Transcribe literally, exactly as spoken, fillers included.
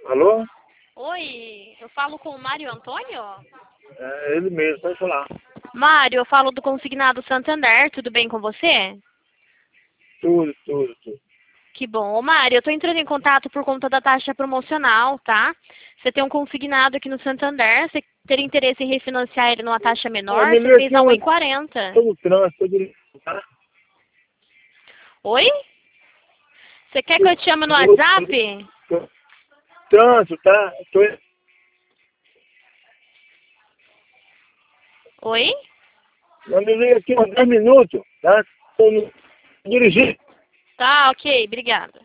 Alô? Oi, eu falo com o Mário Antônio? É ele mesmo, pode falar. Mário, eu falo do Consignado Santander, tudo bem com você? Tudo, tudo, tudo. Que bom. Ô, Mário, eu tô entrando em contato por conta da taxa promocional, tá? Você tem um consignado aqui no Santander, você teria interesse em refinanciar ele numa taxa É, menor? me Você liga fez aqui a um e onde? quarenta. Tô no trânsito, tô dirigindo, tá? Oi? Você quer que eu te chame no WhatsApp? Tô no trânsito, tá? Tô Oi? me liga aqui uns dez minutos, tá? Tô no- dirigindo. Tá, ok, obrigada.